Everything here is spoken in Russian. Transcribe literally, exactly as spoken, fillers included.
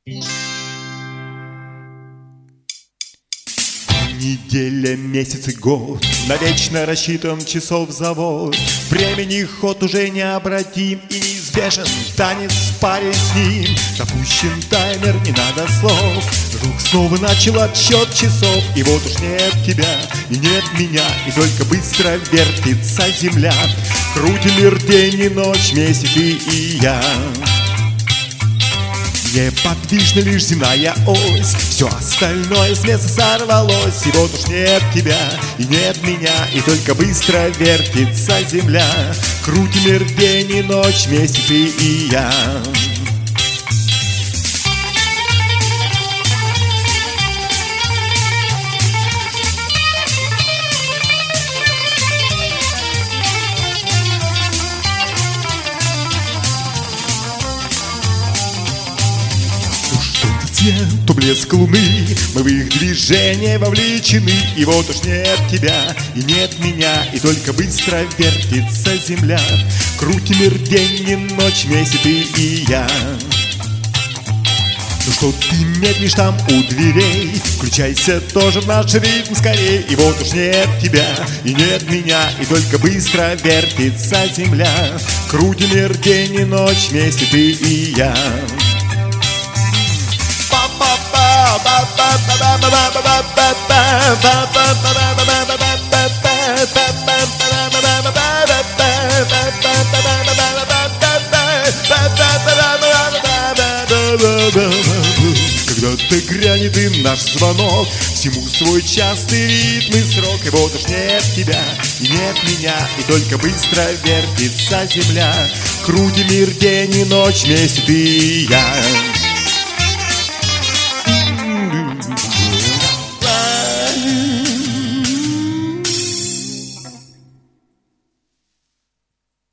Неделя, месяц и год, навечно рассчитан часов завод. Времени ход уже необратим и неизбежен танец в паре с ним. Запущен таймер, не надо слов. Вдруг снова начал отсчет часов. И вот уж нет тебя, и нет меня, и только быстро вертится земля. Крутим мир день и ночь, вместе ты и я. Неподвижна лишь земная ось, все остальное с места сорвалось. И вот уж нет тебя, и нет меня, и только быстро вертится земля. Крутим мир день и ночь, вместе ты и я. То блеск луны, мы в их движение вовлечены. И вот уж нет тебя, и нет меня, и только быстро вертится земля. Крутим мир день и ночь, вместе ты и я. Ну что ты медлишь там у дверей? Включайся тоже в наш ритм скорей. И вот уж нет тебя, и нет меня, и только быстро вертится земля. Крутим мир день и ночь, вместе ты и я. Когда-то грянет и наш звонок, всему свой частый ритм и срок. И вот уж нет тебя, и нет меня, и только быстро вертится земля. Крутим мир день и ночь, вместе ты и я.